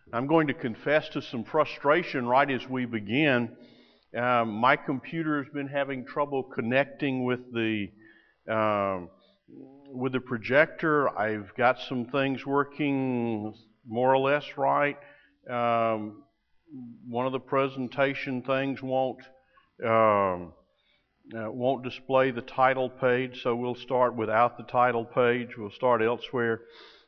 I'm going to confess to some frustration right as we begin. My computer has been having trouble connecting with the projector. I've got some things working more or less right. One of the presentation things won't display the title page, so we'll start without the title page. We'll start elsewhere.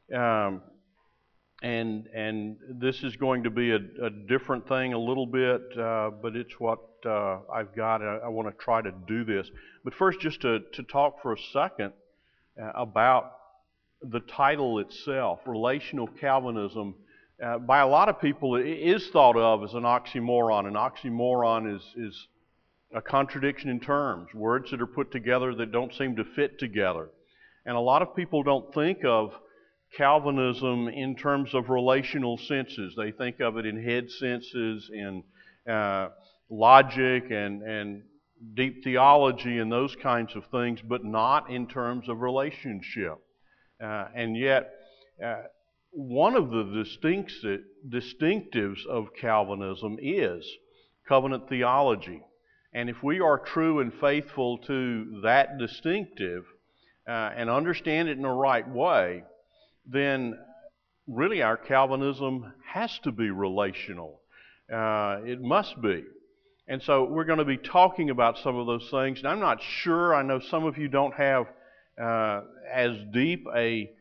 And this is going to be a different thing a little bit, but it's what I've got. I want to try to do this. But first, just to talk for a second about the title itself, Relational Calvinism. By a lot of people, it is thought of as an oxymoron. An oxymoron is a contradiction in terms, words that are put together that don't seem to fit together. And a lot of people don't think of Calvinism in terms of relational senses. They think of it in head senses, in logic and deep theology and those kinds of things, but not in terms of relationship. And yet, one of the distinctives of Calvinism is covenant theology. And if we are true and faithful to that distinctive and understand it in the right way, then really our Calvinism has to be relational. It must be. And so we're going to be talking about some of those things. And I'm not sure, I know some of you don't have as deep a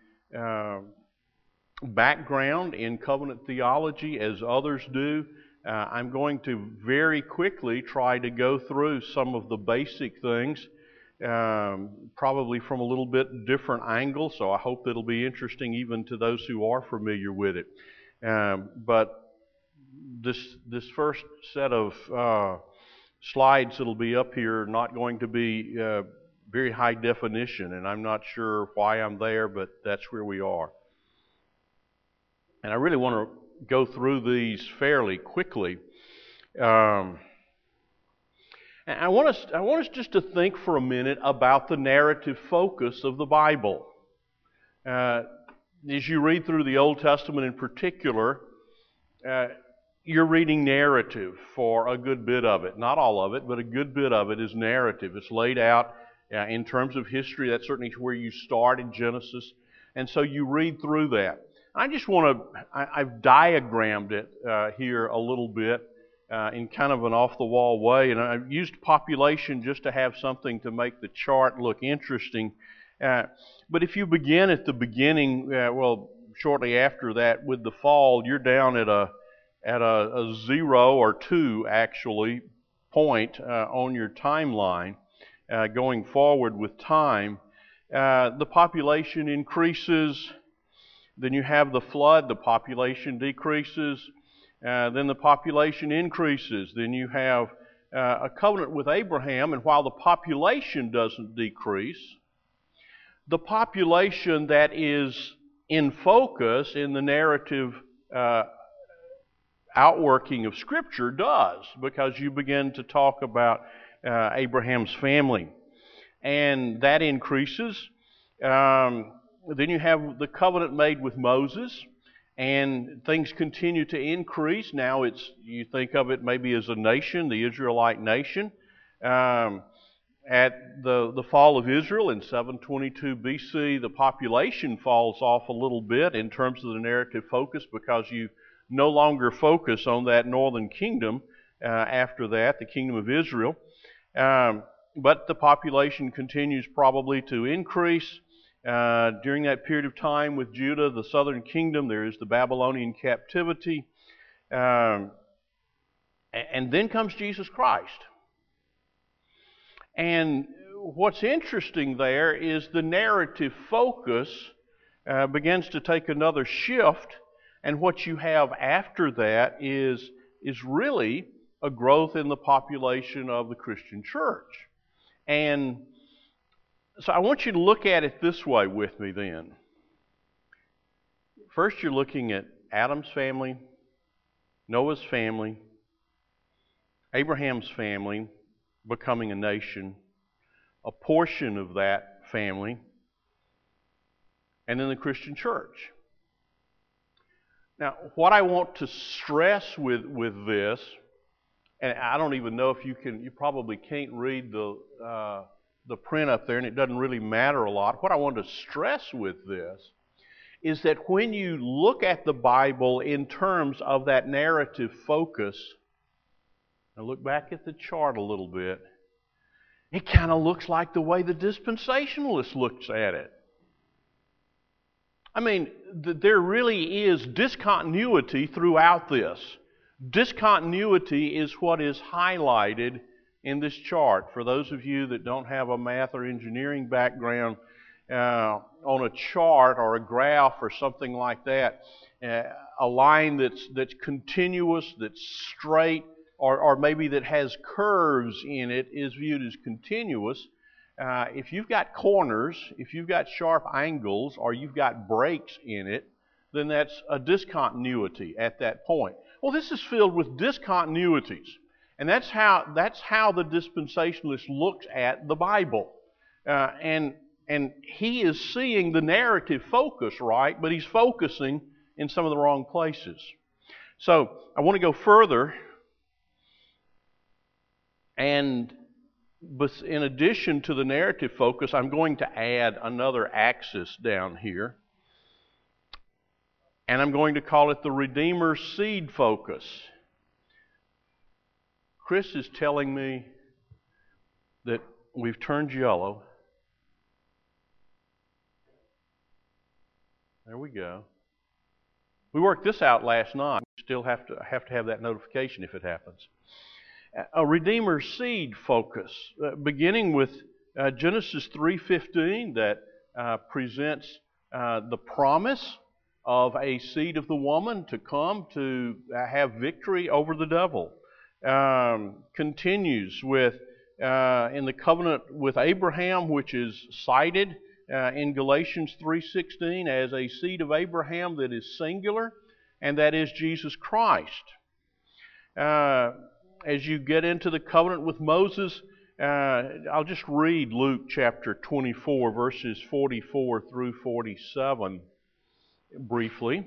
background in covenant theology as others do. I'm going to very quickly try to go through some of the basic things, probably from a little bit different angle, so I hope it'll be interesting even to those who are familiar with it. But this first set of slides that'll be up here are not going to be very high definition, and I'm not sure why I'm there, but that's where we are. And I really want to go through these fairly quickly. And I want us just to think for a minute about the narrative focus of the Bible. As you read through the Old Testament in particular, you're reading narrative for a good bit of it. Not all of it, but a good bit of it is narrative. It's laid out in terms of history. That's certainly where you start in Genesis. And so you read through that. I've diagrammed it here a little bit in kind of an off-the-wall way, and I've used population just to have something to make the chart look interesting. But if you begin at the beginning, shortly after that with the fall, you're down at a 0 or 2 actually point on your timeline going forward with time. The population increases. Then you have the flood, the population decreases, then the population increases. Then you have a covenant with Abraham, and while the population doesn't decrease, the population that is in focus in the narrative outworking of Scripture does, because you begin to talk about Abraham's family. And that increases. Then you have the covenant made with Moses, and things continue to increase. Now you think of it maybe as a nation, the Israelite nation. At the fall of Israel in 722 BC, the population falls off a little bit in terms of the narrative focus, because you no longer focus on that northern kingdom after that, the kingdom of Israel. But the population continues probably to increase. During that period of time with Judah, the southern kingdom, there is the Babylonian captivity. And then comes Jesus Christ. And what's interesting there is the narrative focus begins to take another shift, and what you have after that is really a growth in the population of the Christian church. And so I want you to look at it this way with me then. First, you're looking at Adam's family, Noah's family, Abraham's family becoming a nation, a portion of that family, and then the Christian church. Now, what I want to stress with this, and I don't even know if you probably can't read the print up there, and it doesn't really matter a lot. What I want to stress with this is that when you look at the Bible in terms of that narrative focus, now look back at the chart a little bit, it kind of looks like the way the dispensationalist looks at it. I mean, there really is discontinuity throughout this. Discontinuity is what is highlighted in this chart. For those of you that don't have a math or engineering background, on a chart or a graph or something like that, a line that's continuous, that's straight, or maybe that has curves in it is viewed as continuous. If you've got corners, if you've got sharp angles, or you've got breaks in it, then that's a discontinuity at that point. Well, this is filled with discontinuities. And that's how the dispensationalist looks at the Bible. And he is seeing the narrative focus right, but he's focusing in some of the wrong places. So I want to go further, and in addition to the narrative focus, I'm going to add another axis down here. And I'm going to call it the Redeemer's seed focus. Chris is telling me that we've turned yellow. There we go. We worked this out last night. We still have to have that notification if it happens. A Redeemer's seed focus, beginning with Genesis 3:15, that presents the promise of a seed of the woman to come to have victory over the devil. Continues with in the covenant with Abraham, which is cited in Galatians 3:16 as a seed of Abraham that is singular, and that is Jesus Christ. As you get into the covenant with Moses, I'll just read Luke chapter 24, verses 44 through 47 briefly.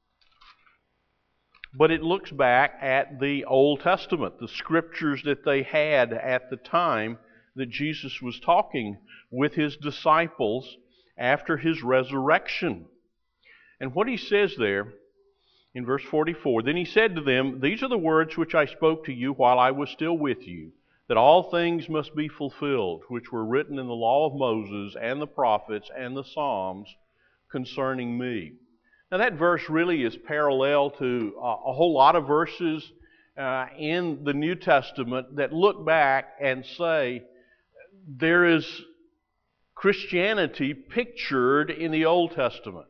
But it looks back at the Old Testament, the scriptures that they had at the time that Jesus was talking with his disciples after his resurrection. And what he says there in verse 44, "Then he said to them, These are the words which I spoke to you while I was still with you, that all things must be fulfilled, which were written in the law of Moses and the prophets and the Psalms concerning me." Now that verse really is parallel to a whole lot of verses in the New Testament that look back and say there is Christianity pictured in the Old Testament.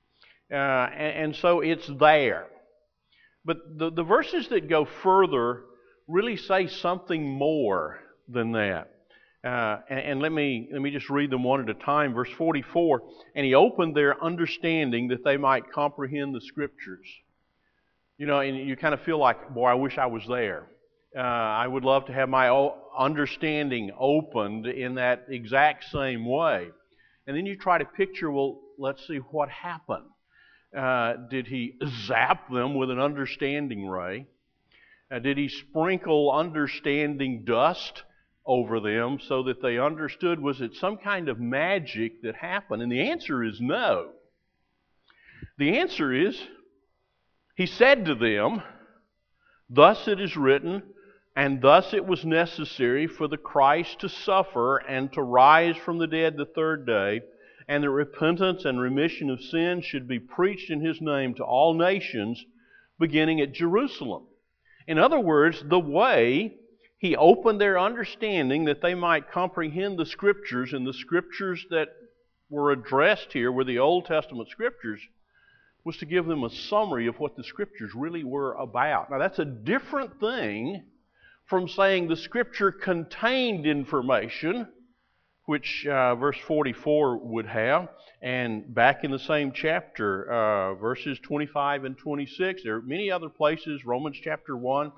And so it's there. But the verses that go further really say something more than that. And let me just read them one at a time. Verse 44, "And he opened their understanding that they might comprehend the Scriptures." You know, and you kind of feel like, boy, I wish I was there. I would love to have my understanding opened in that exact same way. And then you try to picture, well, let's see what happened. Did he zap them with an understanding ray? Did he sprinkle understanding dust over them so that they understood? Was it some kind of magic that happened? And the answer is no. The answer is, he said to them, "Thus it is written, and thus it was necessary for the Christ to suffer and to rise from the dead the third day, and that repentance and remission of sins should be preached in his name to all nations, beginning at Jerusalem." In other words, the way he opened their understanding that they might comprehend the Scriptures, and the Scriptures that were addressed here were the Old Testament Scriptures, was to give them a summary of what the Scriptures really were about. Now that's a different thing from saying the Scripture contained information, which verse 44 would have. And back in the same chapter, verses 25 and 26, there are many other places, Romans chapter 1,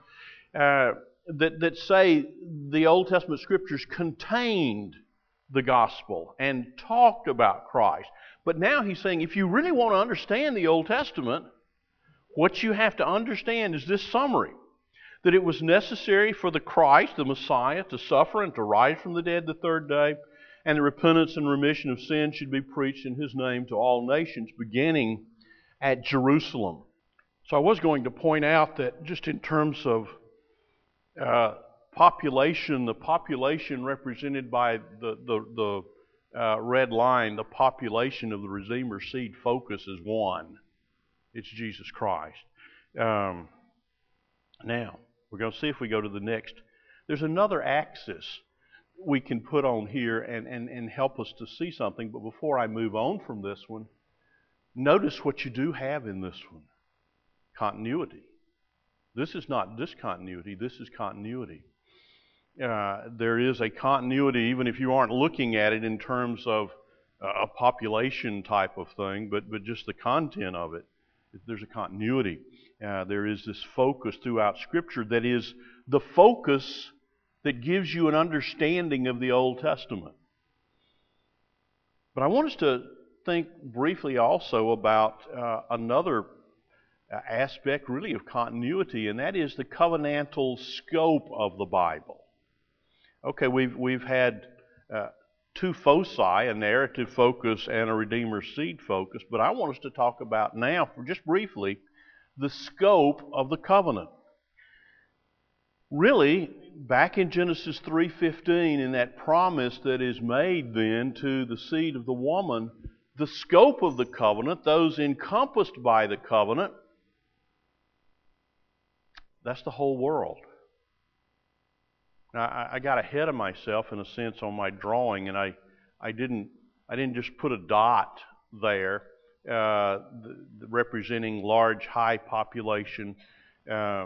that say the Old Testament Scriptures contained the gospel and talked about Christ. But now he's saying, if you really want to understand the Old Testament, What you have to understand is this summary, that it was necessary for the Christ, the Messiah, to suffer and to rise from the dead the third day, and the repentance and remission of sin should be preached in His name to all nations, beginning at Jerusalem. So I was going to point out that just in terms of population, the population represented by the red line, the population of the Redeemer's seed focus is one. It's Jesus Christ. Now, we're going to see if we go to the next. There's another axis we can put on here and help us to see something. But before I move on from this one, notice what you do have in this one. Continuity. This is not discontinuity. This is continuity. There is a continuity, even if you aren't looking at it in terms of a population type of thing, but just the content of it. There's a continuity. There is this focus throughout Scripture that is the focus that gives you an understanding of the Old Testament. But I want us to think briefly also about another aspect really of continuity, and that is the covenantal scope of the Bible. Okay, we've had two foci, a narrative focus and a Redeemer's seed focus, but I want us to talk about now, for just briefly, the scope of the covenant. Really, back in Genesis 3:15, in that promise that is made then to the seed of the woman, the scope of the covenant, those encompassed by the covenant, that's the whole world. Now, I got ahead of myself in a sense on my drawing, and I didn't just put a dot there representing large, high population. Oh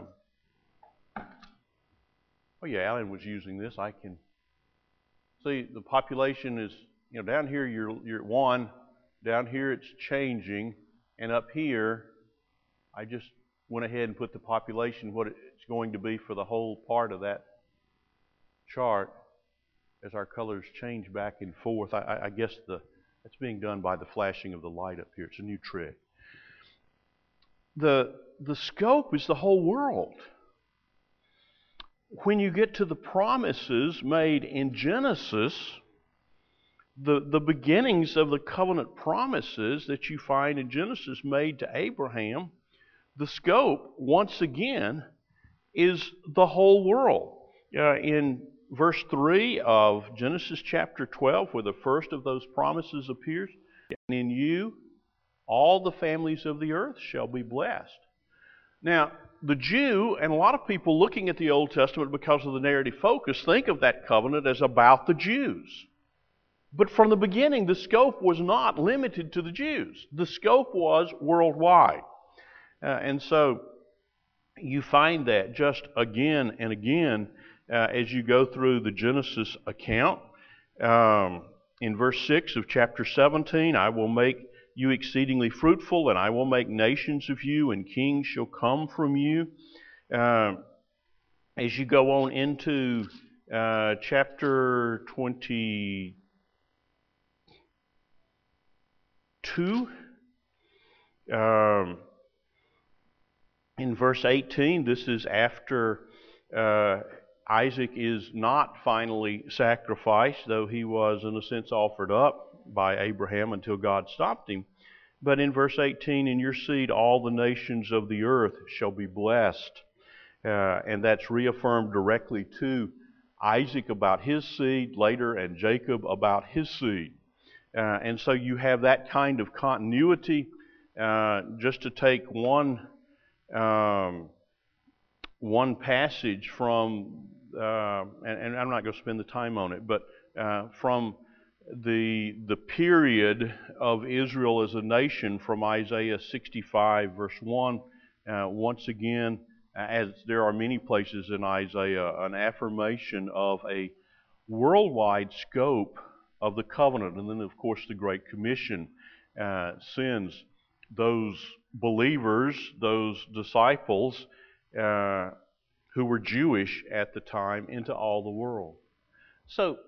yeah, Alan was using this. I can see the population is, down here you're at 1, down here it's changing, and up here I just went ahead and put the population, what it's going to be for the whole part of that chart as our colors change back and forth. I guess that's being done by the flashing of the light up here. It's a new trick. The scope is the whole world. When you get to the promises made in Genesis, the beginnings of the covenant promises that you find in Genesis made to Abraham, the scope, once again, is the whole world. In verse 3 of Genesis chapter 12, where the first of those promises appears, and in you all the families of the earth shall be blessed. Now, the Jew, and a lot of people looking at the Old Testament because of the narrative focus, think of that covenant as about the Jews. But from the beginning, the scope was not limited to the Jews. The scope was worldwide. And so you find that just again and again as you go through the Genesis account. In verse 6 of chapter 17, I will make you exceedingly fruitful, and I will make nations of you, and kings shall come from you. As you go on into chapter 22, in verse 18, this is after Isaac is not finally sacrificed, though he was, in a sense, offered up by Abraham until God stopped him. But in verse 18, in your seed all the nations of the earth shall be blessed. And that's reaffirmed directly to Isaac about his seed later, and Jacob about his seed. And so you have that kind of continuity. Just to take one passage from, and I'm not going to spend the time on it, but from the period of Israel as a nation, from Isaiah 65 verse 1, once again, as there are many places in Isaiah, an affirmation of a worldwide scope of the covenant. And then, of course, the Great Commission sends those believers, those disciples who were Jewish at the time, into all the world. So,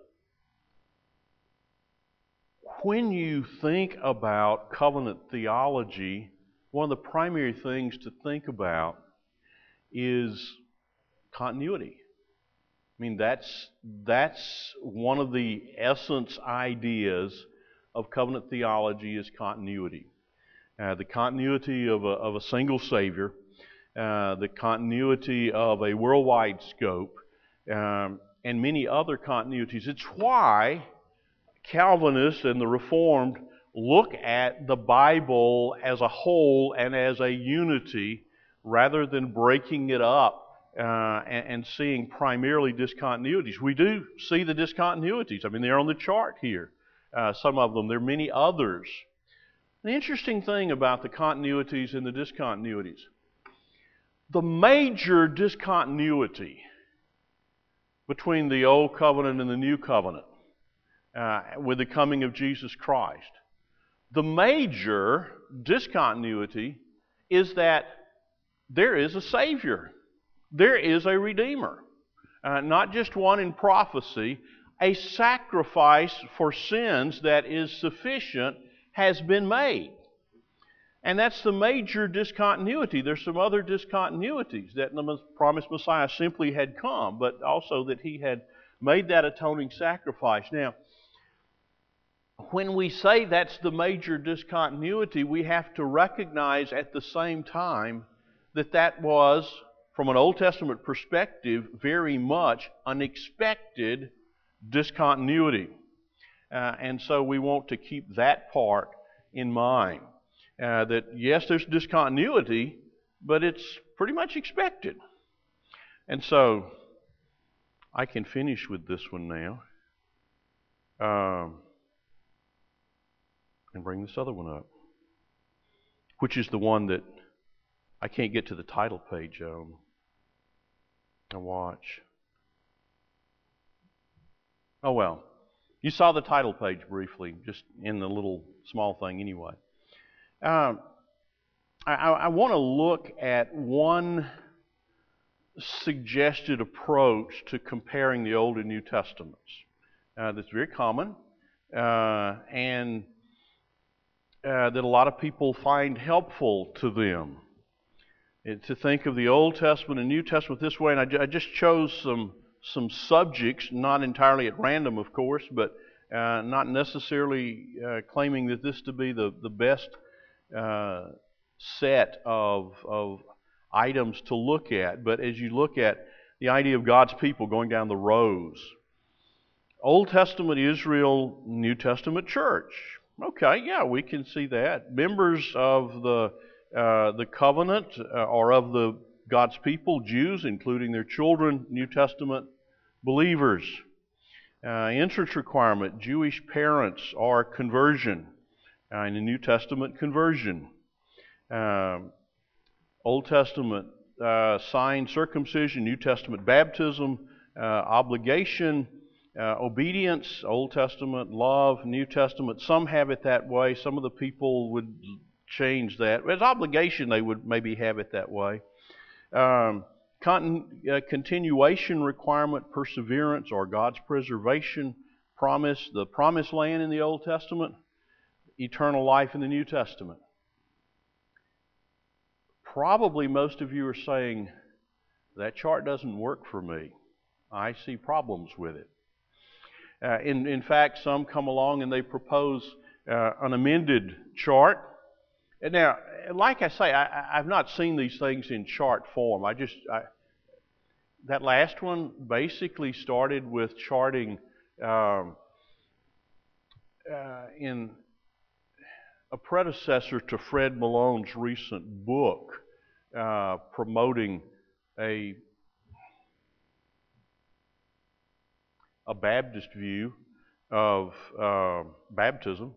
when you think about covenant theology, one of the primary things to think about is continuity. I mean, that's one of the essence ideas of covenant theology is continuity. The continuity of a single Savior, the continuity of a worldwide scope, and many other continuities. It's why Calvinists and the Reformed look at the Bible as a whole and as a unity rather than breaking it up and seeing primarily discontinuities. We do see the discontinuities. I mean, they're on the chart here. Some of them. There are many others. The interesting thing about the continuities and the discontinuities, the major discontinuity between the Old Covenant and the New Covenant with the coming of Jesus Christ, the major discontinuity is that there is a Savior. There is a Redeemer. Not just one in prophecy. A sacrifice for sins that is sufficient has been made. And that's the major discontinuity. There's some other discontinuities, that the promised Messiah simply had come, but also that He had made that atoning sacrifice. Now, when we say that's the major discontinuity, we have to recognize at the same time that that was, from an Old Testament perspective, very much unexpected discontinuity. And so we want to keep that part in mind. That yes, there's discontinuity, but it's pretty much expected. And so I can finish with this one now. And bring this other one up, which is the one that I can't get to the title page on. Now watch. Oh well, you saw the title page briefly, just in the little small thing anyway. I want to look at one suggested approach to comparing the Old and New Testaments that's very common and that a lot of people find helpful to them. To think of the Old Testament and New Testament this way, and I just chose some subjects, not entirely at random, of course, but not necessarily claiming that this to be the best set of items to look at. But as you look at the idea of God's people going down the rows, Old Testament Israel, New Testament church. Okay, yeah, we can see that. Members of the covenant or of the God's people, Jews, including their children, New Testament believers. Entrance requirement, Jewish parents or conversion. In the New Testament, conversion. Old Testament sign circumcision, New Testament baptism, obligation, obedience, Old Testament love, New Testament. Some have it that way. Some of the people would change that. As obligation, they would maybe have it that way. Continuation requirement, perseverance, or God's preservation promise, the promised land in the Old Testament, eternal life in the New Testament. Probably most of you are saying, that chart doesn't work for me. I see problems with it. In fact, some come along and they propose an amended chart. And now, like I say, I've not seen these things in chart form. That last one basically started with charting in a predecessor to Fred Malone's recent book promoting a Baptist view of baptism.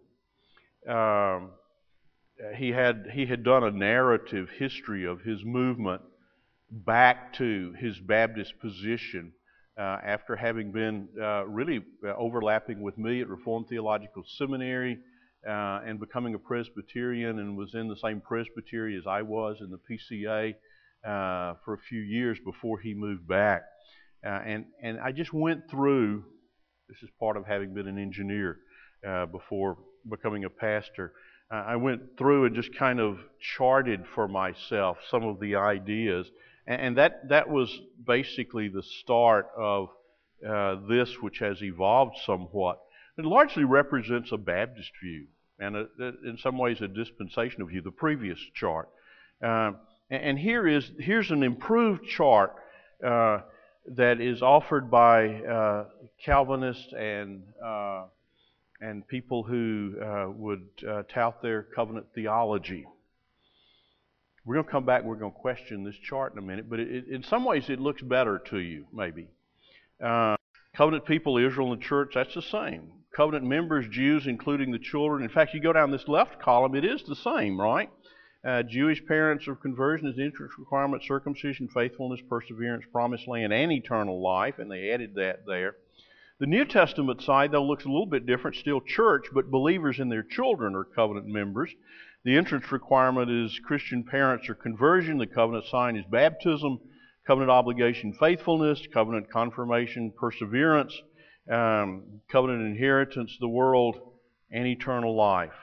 He had done a narrative history of his movement back to his Baptist position after having been really overlapping with me at Reformed Theological Seminary and becoming a Presbyterian, and was in the same presbytery as I was in the PCA for a few years before he moved back. And I just went through, this is part of having been an engineer before becoming a pastor, I went through and just kind of charted for myself some of the ideas, and that was basically the start of this, which has evolved somewhat. It largely represents a Baptist view, and in some ways a dispensational view, the previous chart. And here's an improved chart that is offered by Calvinists and people who would tout their covenant theology. We're going to come back and we're going to question this chart in a minute, but in some ways it looks better to you, maybe. Covenant people, Israel and the church, that's the same. Covenant members, Jews, including the children. In fact, you go down this left column, it is the same, right? Jewish parents of conversion is the entrance requirement, circumcision, faithfulness, perseverance, promised land, and eternal life, and they added that there. The New Testament side, though, looks a little bit different. Still church, but believers and their children are covenant members. The entrance requirement is Christian parents or conversion. The covenant sign is baptism. Covenant obligation, faithfulness. Covenant confirmation, perseverance. Covenant inheritance, the world, and eternal life.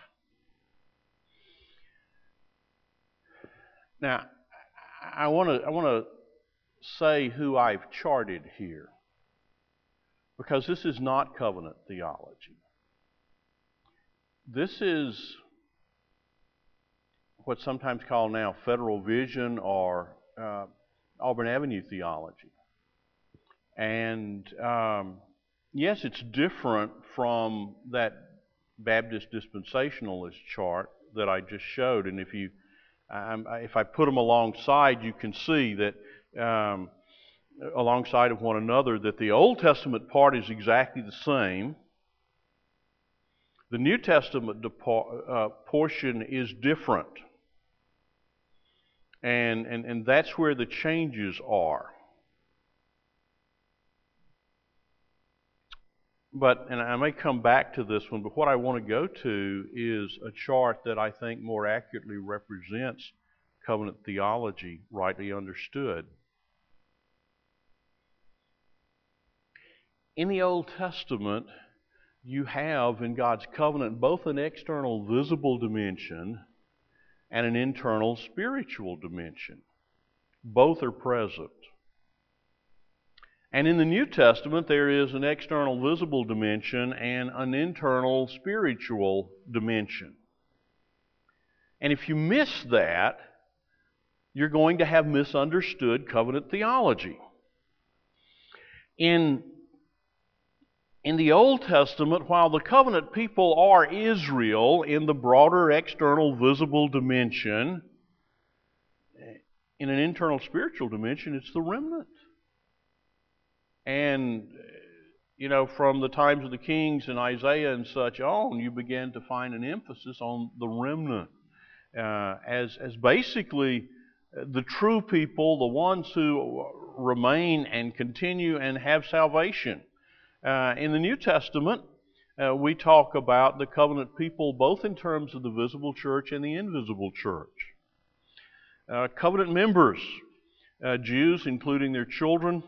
Now, I want to say who I've charted here, because this is not covenant theology. This is what's sometimes called now Federal Vision or Auburn Avenue theology. And yes, it's different from that Baptist dispensationalist chart that I just showed. And if I put them alongside, you can see that alongside of one another, that the Old Testament part is exactly the same. The New Testament portion is different. And that's where the changes are. And I may come back to this one, but what I want to go to is a chart that I think more accurately represents covenant theology, rightly understood. In the Old Testament, you have in God's covenant both an external visible dimension and an internal spiritual dimension. Both are present. And in the New Testament, there is an external visible dimension and an internal spiritual dimension. And if you miss that, you're going to have misunderstood covenant theology. In the Old Testament, while the covenant people are Israel in the broader external visible dimension, in an internal spiritual dimension, it's the remnant. And, from the times of the kings and Isaiah and such on, you begin to find an emphasis on the remnant as basically the true people, the ones who remain and continue and have salvation. In the New Testament, we talk about the covenant people both in terms of the visible church and the invisible church. Covenant members, Jews, including their children,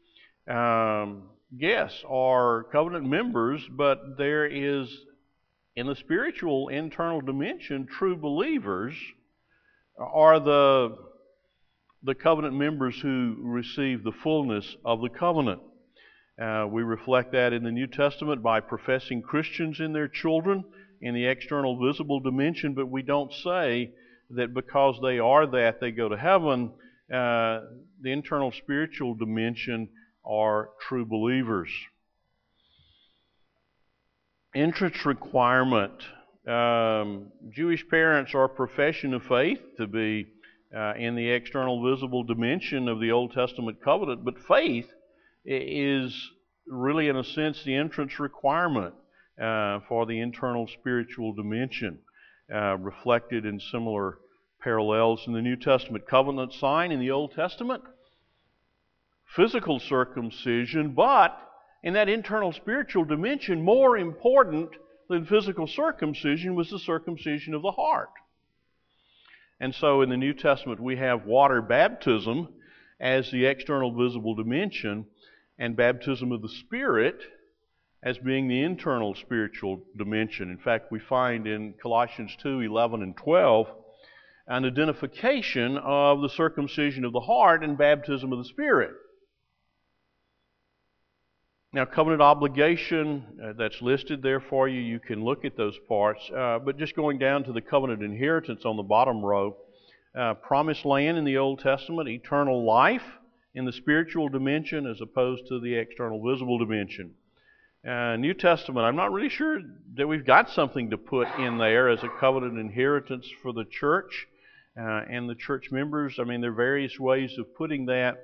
yes, are covenant members, but there is, in the spiritual internal dimension, true believers are the covenant members who receive the fullness of the covenant. We reflect that in the New Testament by professing Christians in their children in the external visible dimension, but we don't say that because they are that, they go to heaven. The internal spiritual dimension are true believers. Entrance requirement. Jewish parents are a profession of faith to be in the external visible dimension of the Old Testament covenant, but faith is really, in a sense, the entrance requirement for the internal spiritual dimension, reflected in similar parallels in the New Testament. Covenant sign in the Old Testament, physical circumcision, but in that internal spiritual dimension, more important than physical circumcision was the circumcision of the heart. And so in the New Testament, we have water baptism as the external visible dimension, and baptism of the Spirit as being the internal spiritual dimension. In fact, we find in Colossians 2:11 and 12 an identification of the circumcision of the heart and baptism of the Spirit. Now, covenant obligation, that's listed there for you. You can look at those parts. But just going down to the covenant inheritance on the bottom row, promised land in the Old Testament, eternal life in the spiritual dimension as opposed to the external visible dimension. New Testament, I'm not really sure that we've got something to put in there as a covenant inheritance for the church and the church members. I mean, there are various ways of putting that.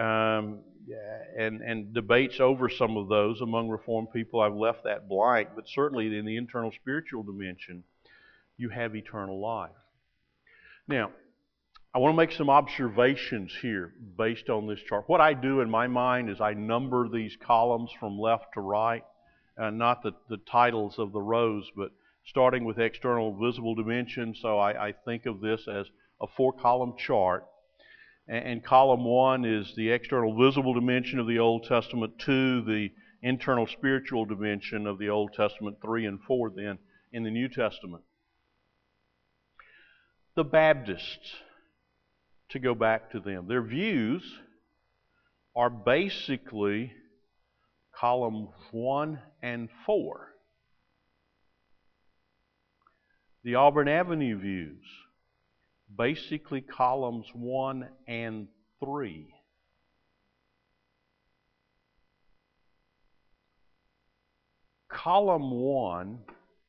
And debates over some of those among Reformed people. I've left that blank, but certainly in the internal spiritual dimension, you have eternal life. Now, I want to make some observations here based on this chart. What I do in my mind is I number these columns from left to right, not the titles of the rows, but starting with external visible dimension. So I think of this as a 4-column chart. And column 1 is the external visible dimension of the Old Testament, 2, the internal spiritual dimension of the Old Testament, 3 and 4 then in the New Testament. The Baptists, to go back to them, their views are basically column 1 and 4. The Auburn Avenue views, basically columns 1 and 3. Column 1,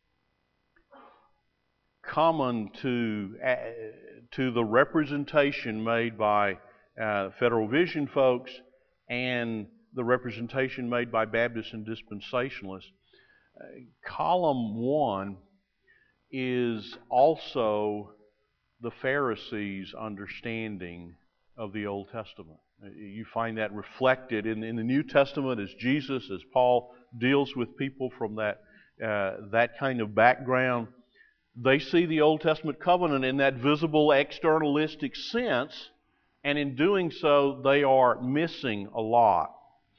common to the representation made by Federal Vision folks and the representation made by Baptists and Dispensationalists. Column 1 is also the Pharisees' understanding of the Old Testament. You find that reflected in the New Testament as Jesus, as Paul deals with people from that kind of background. They see the Old Testament covenant in that visible externalistic sense, and in doing so, they are missing a lot.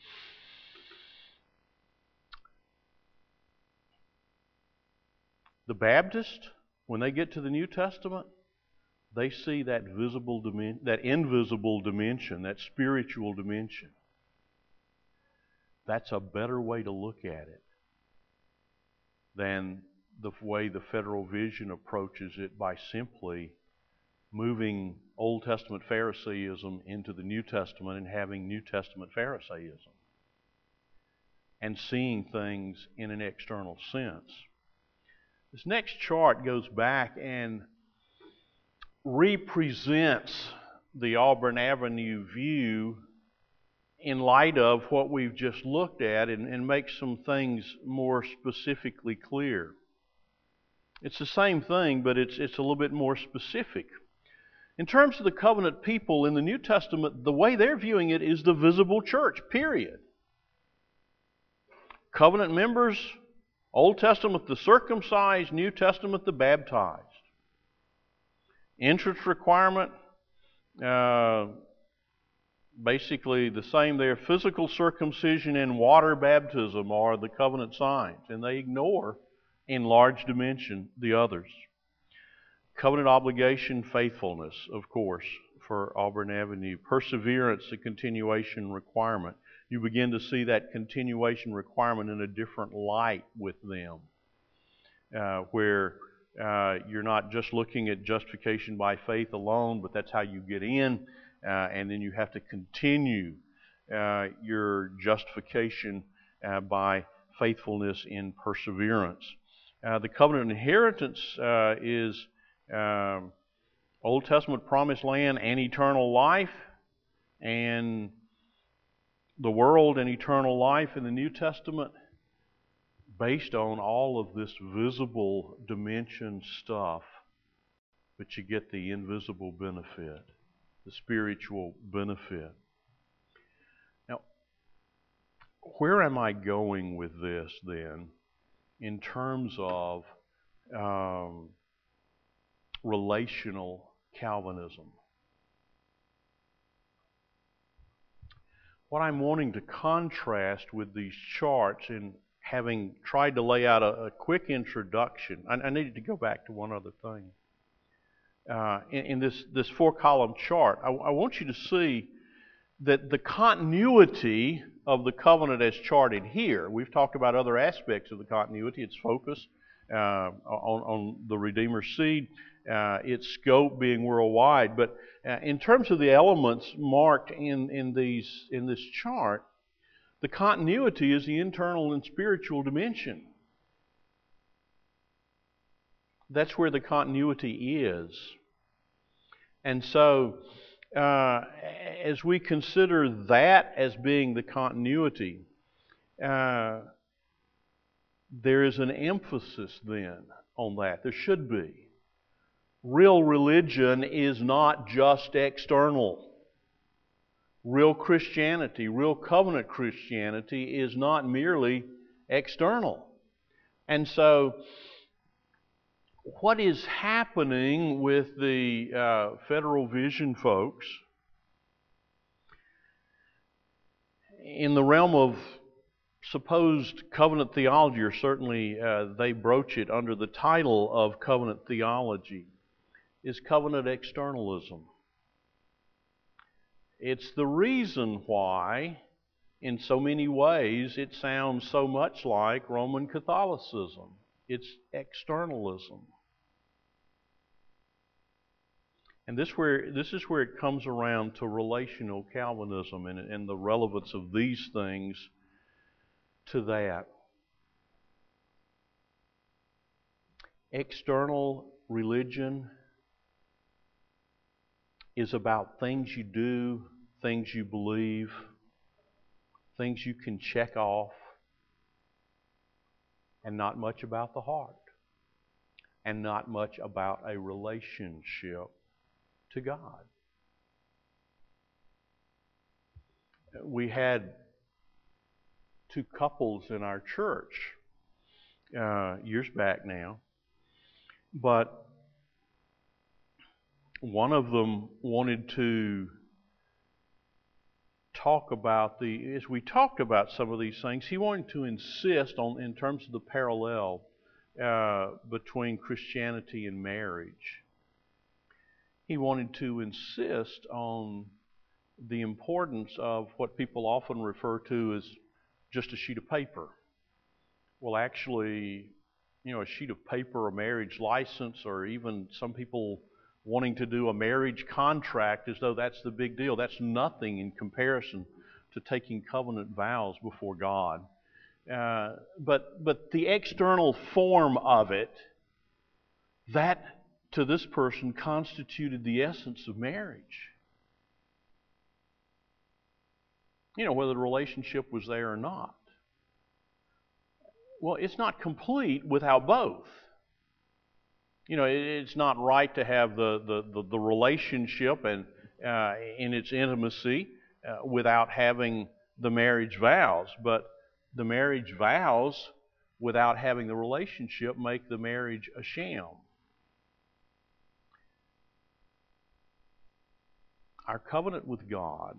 The Baptists, when they get to the New Testament, they see that visible dimension, that invisible dimension, that spiritual dimension. That's a better way to look at it than the way the Federal Vision approaches it by simply moving Old Testament Pharisaism into the New Testament and having New Testament Pharisaism and seeing things in an external sense. This next chart goes back and represents the Auburn Avenue view in light of what we've just looked at and makes some things more specifically clear. It's the same thing, but it's a little bit more specific. In terms of the covenant people in the New Testament, the way they're viewing it is the visible church, period. Covenant members, Old Testament the circumcised, New Testament the baptized. Entrance requirement, basically the same there. Physical circumcision and water baptism are the covenant signs, and they ignore in large dimension the others. Covenant obligation, faithfulness, of course, for Auburn Avenue. Perseverance, a continuation requirement. You begin to see that continuation requirement in a different light with them, where you're not just looking at justification by faith alone, but that's how you get in, and then you have to continue your justification by faithfulness in perseverance. The covenant inheritance is Old Testament promised land and eternal life, and the world and eternal life in the New Testament based on all of this visible dimension stuff, but you get the invisible benefit, the spiritual benefit. Now, where am I going with this then in terms of relational Calvinism? What I'm wanting to contrast with these charts in having tried to lay out a quick introduction, I needed to go back to one other thing. In this 4-column chart, I want you to see that the continuity of the covenant as charted here, we've talked about other aspects of the continuity, its focus on the Redeemer's seed, its scope being worldwide, but in terms of the elements marked in this chart, the continuity is the internal and spiritual dimension. That's where the continuity is. And so, as we consider that as being the continuity, there is an emphasis then on that. There should be. Real religion is not just external. Real Christianity, real covenant Christianity is not merely external. And so, what is happening with the Federal Vision folks in the realm of supposed covenant theology, or certainly they broach it under the title of covenant theology, is covenant externalism. It's the reason why, in so many ways, it sounds so much like Roman Catholicism. It's externalism. And this is where it comes around to relational Calvinism and the relevance of these things to that. External religion is about things you do, things you believe, things you can check off, and not much about the heart, and not much about a relationship to God. We had 2 couples in our church years back now, but one of them wanted to talk about as we talked about some of these things, he wanted to insist on, in terms of the parallel between Christianity and marriage. He wanted to insist on the importance of what people often refer to as just a sheet of paper. Well, actually, a sheet of paper, a marriage license, or even some people wanting to do a marriage contract as though that's the big deal. That's nothing in comparison to taking covenant vows before God. But the external form of it, that to this person constituted the essence of marriage. Whether the relationship was there or not. Well, it's not complete without both. It's not right to have the relationship and in its intimacy without having the marriage vows. But the marriage vows, without having the relationship, make the marriage a sham. Our covenant with God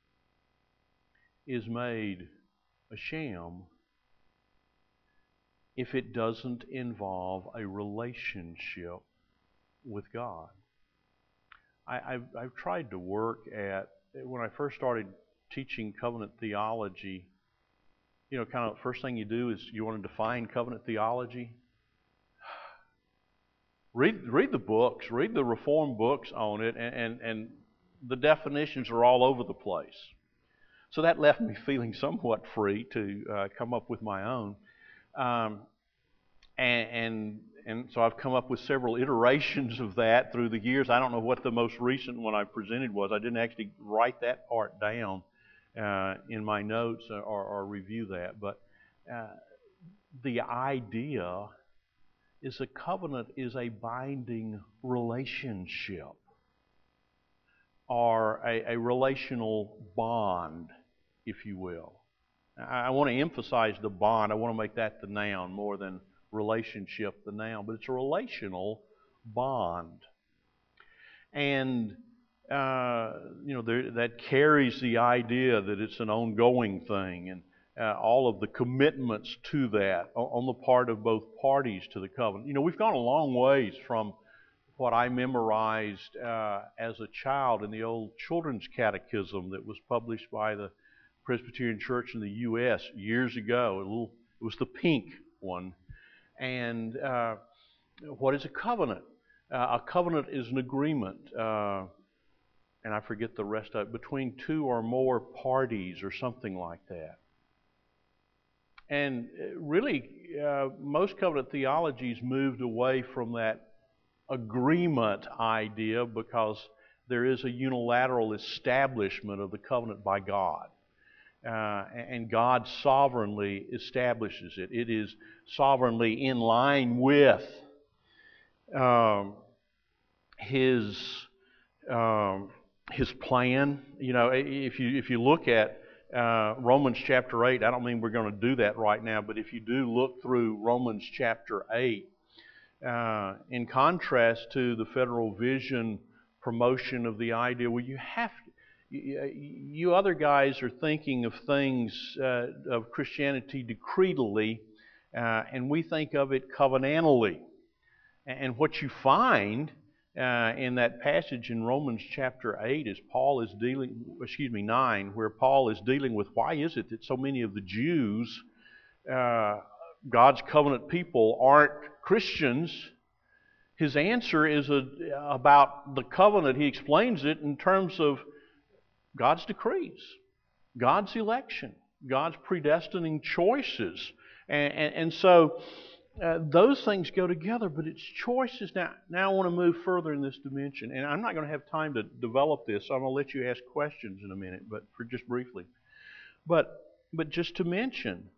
is made a sham if it doesn't involve a relationship with God. I've tried to work at, when I first started teaching covenant theology, kind of the first thing you do is you want to define covenant theology. Read the books, read the Reformed books on it, and the definitions are all over the place. So that left me feeling somewhat free to come up with my own. And so I've come up with several iterations of that through the years. I don't know what the most recent one I presented was. I didn't actually write that part down in my notes or review that. But the idea is a covenant is a binding relationship or a relational bond, if you will. I want to emphasize the bond. I want to make that the noun more than relationship the noun, but it's a relational bond. And that carries the idea that it's an ongoing thing, all of the commitments to that on the part of both parties to the covenant. You know, we've gone a long ways from what I memorized as a child in the old children's catechism that was published by the Presbyterian Church in the U.S. years ago. It was the pink one. And what is a covenant? A covenant is an agreement, and I forget the rest of it, between two or more parties or something like that. And really, most covenant theologies moved away from that agreement idea because there is a unilateral establishment of the covenant by God. And God sovereignly establishes it. It is sovereignly in line with His plan. You know, if you look at Romans chapter 8, I don't mean we're going to do that right now, but if you do look through Romans chapter 8, in contrast to the Federal Vision promotion of the idea, well, you other guys are thinking of things of Christianity decretally, and we think of it covenantally. And what you find in that passage in Romans chapter 8 is 9, where Paul is dealing with why is it that so many of the Jews, God's covenant people, aren't Christians. His answer is about the covenant. He explains it in terms of God's decrees, God's election, God's predestining choices. And so those things go together, but it's choices. Now I want to move further in this dimension, and I'm not going to have time to develop this, so I'm going to let you ask questions in a minute, but for just briefly. But just to mention,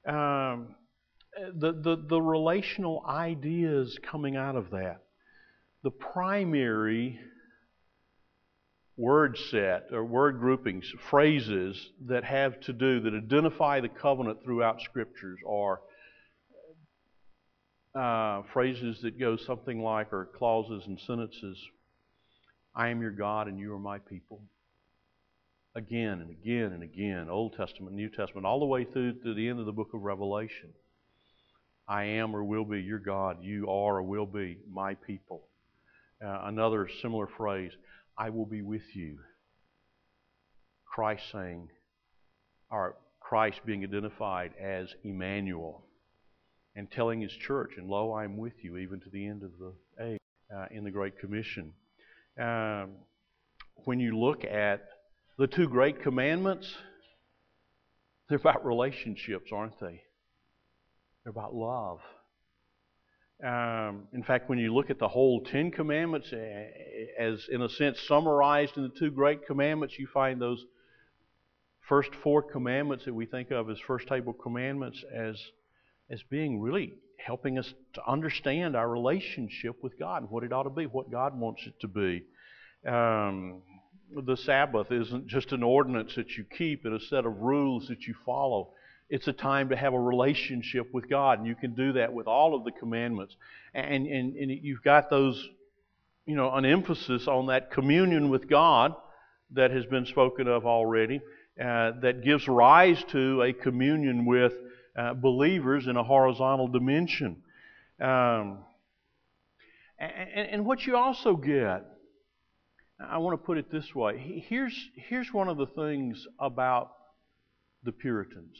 the relational ideas coming out of that, the primary word set or word groupings, phrases that have to do, that identify the covenant throughout Scriptures are phrases that go something like, or clauses and sentences, I am your God and you are my people. Again and again and again, Old Testament, New Testament, all the way through to the end of the book of Revelation. I am or will be your God. You are or will be my people. Another similar phrase, I will be with you. Christ saying, or Christ being identified as Emmanuel, and telling His church, and lo, I am with you even to the end of the age, in the Great Commission. When you look at the two great commandments, they're about relationships, aren't they? They're about love. In fact, when you look at the whole Ten Commandments, as in a sense summarized in the two great commandments, you find those first four commandments that we think of as first table commandments as being really helping us to understand our relationship with God and what it ought to be, what God wants it to be. The Sabbath isn't just an ordinance that you keep and a set of rules that you follow. It's a time to have a relationship with God, and you can do that with all of the commandments. And you've got those, an emphasis on that communion with God that has been spoken of already, that gives rise to a communion with believers in a horizontal dimension. And what you also get, I want to put it this way. Here's one of the things about the Puritans.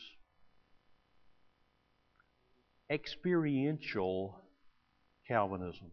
Experiential Calvinism.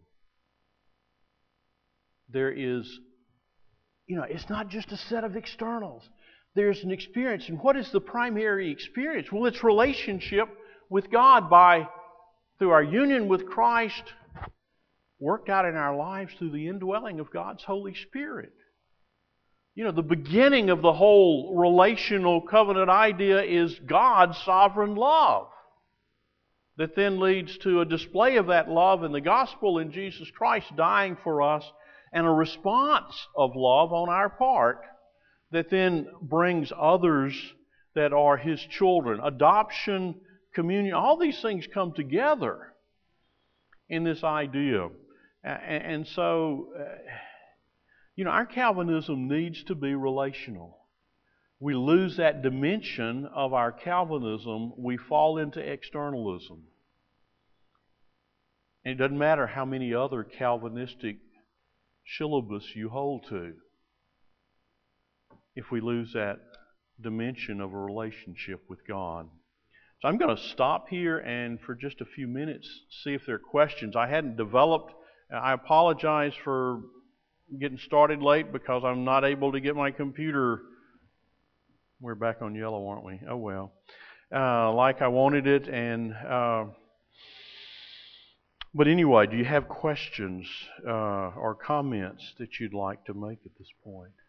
There is, it's not just a set of externals. There's an experience. And what is the primary experience? Well, it's relationship with God through our union with Christ, worked out in our lives through the indwelling of God's Holy Spirit. The beginning of the whole relational covenant idea is God's sovereign love, that then leads to a display of that love in the gospel in Jesus Christ dying for us, and a response of love on our part that then brings others that are His children. Adoption, communion, all these things come together in this idea. And so, our Calvinism needs to be relational. we lose that dimension of our Calvinism, we fall into externalism. And it doesn't matter how many other Calvinistic syllabus you hold to, if we lose that dimension of a relationship with God. So I'm going to stop here and for just a few minutes see if there are questions. I hadn't developed, I apologize for getting started late because I'm not able to get my computer. We're back on yellow, aren't we? Oh well. Like I wanted it. But anyway, do you have questions or comments that you'd like to make at this point?